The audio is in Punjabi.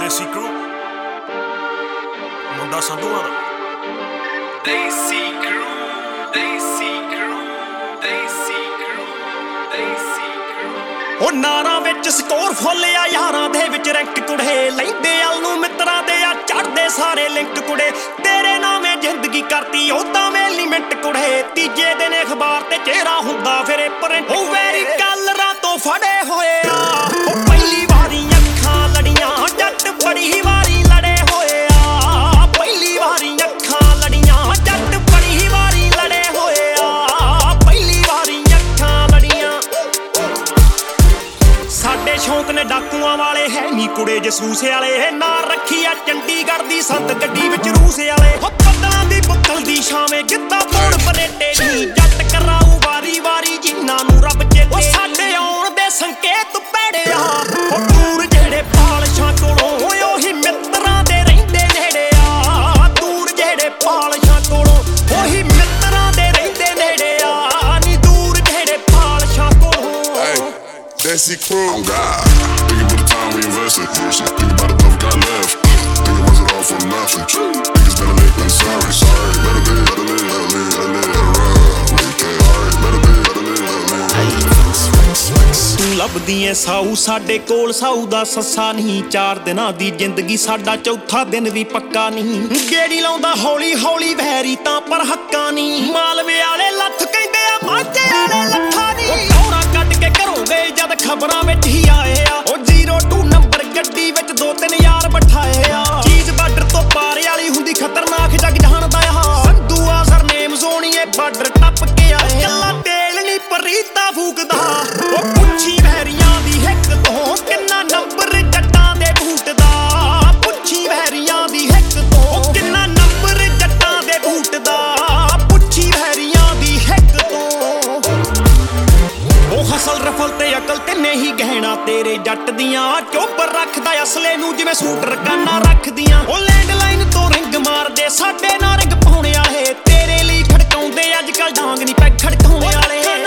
ਦੇਸੀ ਕਰੂ ਮੁੰਡਾ ਸੰਧੂਆਂ ਦਾ ਦੇਸੀ ਕਰੂ ਦੇਸੀ ਕਰੂ ਦੇਸੀ ਕਰੂ ਦੇਸੀ ਕਰੂ ਉਹ ਨਾਰਾਂ ਵਿੱਚ ਸਕੋਰ ਫੁੱਲ ਆ ਯਾਰਾਂ ਦੇ ਵਿੱਚ ਰੈਂਕ ਕੁੜੇ ਲੈਂਦੇ ਅਲ ਨੂੰ ਮਿੱਤਰਾਂ ਦੇ ਆ ਚੜਦੇ ਸਾਰੇ ਲਿੰਕ ਕੁੜੇ ਤੇਰੇ ਨਾਵੇਂ ਜ਼ਿੰਦਗੀ ਕਰਤੀ ਉਦਾਂ ਵੇਲੀ ਮਿੰਟ ਕੁੜੇ ਤੀਜੇ ਦਿਨ ਅਖਬਾਰ ਤੇ ਚਿਹਰਾ ਹੁੰਦਾ ਫਿਰ ਪ੍ਰਿੰਟ ਉਹ ਵੈਰੀ ਕਲਰਾਂ ਤੋਂ ਫੜੇ ਹੋਏ ਆ ਉਹ ਪਹਿਲੀ ਵਾਰੀ ਅੱਖਾਂ ਲੜੀਆਂ ਜੱਟ ਬੜੀ ਵਾਰੀ ਲੜੇ ਹੋਏ ਆ ਪਹਿਲੀ ਵਾਰੀ ਅੱਖਾਂ ਲੜੀਆਂ ਜੱਟ ਬੜੀ ਵਾਰੀ ਲੜੇ ਹੋਏ ਆ ਪਹਿਲੀ ਵਾਰੀ ਅੱਖਾਂ ਲੜੀਆਂ ਸਾਡੇ ਸ਼ੌਂਕ ਨੇ ਡਾਕੂਆਂ ਵਾਲੇ ਹੈ ਨੀ ਕੁੜੇ ਜਸੂਸ ਵਾਲੇ ਨਾਲ ਰੱਖੀ ਆ ਚੰਡੀਗੜ੍ਹ ਦੀ ਸੰਤ ਗੱਡੀ ਵਿੱਚ ਰੂਸ ਵਾਲੇ ਹੋ ਬੱਦਲਾਂ ਦੀ ਬੁੱਕਲ ਦੀ ਛਾਵੇਂ ਗਿੱਧਾ ਪਾਉਣ ਬਨੇਟੇ ਨੀ ਜੱਟ ਕਰਾਊ ਵਾਰੀ ਵਾਰੀ ਜਿਨ੍ਹਾਂ ਨੂੰ ਰੱਬ ਚੇਤੇ ਉਹ ਸਾਡੇ ਆਉਣ ਦੇ ਸੰਕੇਤ ਪੈੜੇ ਆ ਉਹ ਦੂਰ ਜਿਹੜੇ ਪਾਲਸ਼ਾਂ ਕੋਲੋਂ ਉਹੀ ਮਿੱਤਰਾਂ ਦੇ ਰਹਿੰਦੇ ਨੇੜੇ ਆ ਦੂਰ ਜਿਹੜੇ ਪਾਲਸ਼ਾਂ ਕੋਲੋਂ ਉਹੀ ਮਿੱਤਰਾਂ ਦੇ ਰਹਿੰਦੇ ਨੇੜੇ ਆ ਨੀ ਦੂਰ ਜਿਹੜੇ ਪਾਲਸ਼ਾਂ ਕੋਲੋਂ Desi crew, on God. Think about the time we invested. Think about the love we got left. Think it wasn't all for nothing. Niggas better late than sorry. Sorry, better be, better live, better live, better live, better run. Make it hard, better be, better live, better live. ਤੂੰ ਲੱਭਦੀ ਐ ਸਾਊ ਸਾਡੇ ਕੋਲ ਸਾਊ ਦਾ ਸੱਸਾ ਨਹੀਂ 4 ਦਿਨਾਂ ਦੀ ਜ਼ਿੰਦਗੀ ਸਾਡਾ ਚੌਥਾ ਦਿਨ ਵੀ ਪੱਕਾ ਨਹੀਂ ਗੇੜੀ ਲਾਉਂਦਾ ਹੌਲੀ ਹੌਲੀ ਵੈਰੀ ਤਾਂ ਪਰ ਹੱਕਾਂ ਨਹੀਂ ਮਾਲਵੇ ਵਾਲੇ ਲੱਥ ਕਹਿੰਦੇ ਆ ਮਾਝੇ ਵਾਲੇ ਲੱਥਾ ਨਹੀਂ ਟੌਰਾ ਕੱਢ ਕੇ ਘਰੋਂ ਗਏ ਜਦ ਖਬਰਾਂ ਵਿੱਚ ਹੀ ਆਏ ਆ ਉਹ 02 ਨੰਬਰ ਗੱਡੀ ਵਿੱਚ 2-3 ਯਾਰ ਬਿਠਾਏ ਆ ਚੀਜ਼ ਬਾਰਡਰ ਤੋਂ ਪਾਰ ਵਾਲੀ ਹੁੰਦੀ ਖਤਰਨਾਕ ਜੱਗ ਜਾਣਦਾ ਆ ਸੰਧੂਆ ਸਰਨੇਮ ਸੋਣੀਏ ਬਾਰਡਰ ਟੱਪ ਕੇ ਆਏ ਕੱਲਾ ਤੇਲ ਨਹੀਂ ਪਰੀਤਾ ਫੂਕਦਾ ਉਹ ਪੁੱਛੀ ਵਹਿਰੀਆਂ ਦੀ ਹਿੱਕ ਤੋਂ ਕਿੰਨਾ ਨੰਬਰ ਜੱਟਾਂ ਦੇ ਬੂਟ ਦਾ ਪੁੱਛੀ ਵਹਿਰੀਆਂ ਦੀ ਹਿੱਕ ਤੋਂ ਕਿੰਨਾ ਨੰਬਰ ਜੱਟਾਂ ਦੇ ਬੂਟ ਦਾ ਪੁੱਛੀ ਵਹਿਰੀਆਂ ਦੀ ਹਿੱਕ ਤੋਂ ਉਹ ਹਸਲ ਰਫਲ ਤੇ ਅਕਲ ਤੇ ਨਹੀਂ ਗਹਿਣਾ ਤੇਰੇ ਜੱਟ ਦੀਆਂ ਚੋਬਰ ਰੱਖਦਾ ਅਸਲੇ ਨੂੰ ਜਿਵੇਂ ਸੂਟ ਰਕਾਨਾ ਰੱਖਦੀਆਂ ਉਹ ਲੈਂਡਲਾਈਨ ਤੋਂ ਰਿੰਗ ਮਾਰਦੇ ਸਾਡੇ ਨਾਲ ਰਿੰਗ ਪਾਉਣੇ ਵਾਲੇ ਤੇਰੇ ਲਈ ਖੜਕਾਉਂਦੇ ਅੱਜ ਕੱਲ ਡਾਂਗ ਨਹੀਂ ਪੈ ਖੜਕਾਉਣੇ ਵਾਲੇ